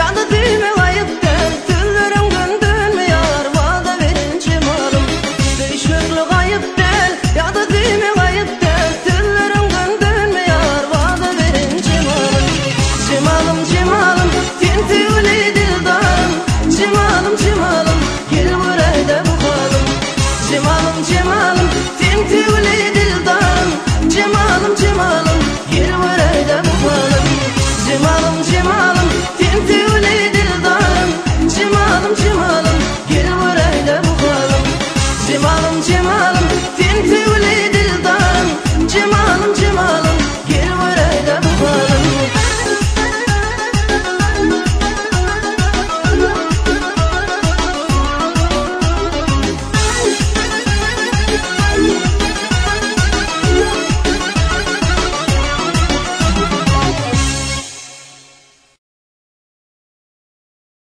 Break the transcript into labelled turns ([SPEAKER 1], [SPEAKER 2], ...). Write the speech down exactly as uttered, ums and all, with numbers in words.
[SPEAKER 1] da düğme ayıp der. Tüllerim gündürmüyor, vada verin cemalım. Değişiklik ayıp der, ya da düğme ayıp der. Tüllerim gündürmüyor, vada verin cemalım. Cemalım cemalım, tintüli dildarım. Cemalım cemalım, gel buraya da bakalım. Cemalım cemalım, tintüli dildarım. Cemalım cemalım, gel buraya da bakalım. Cemalım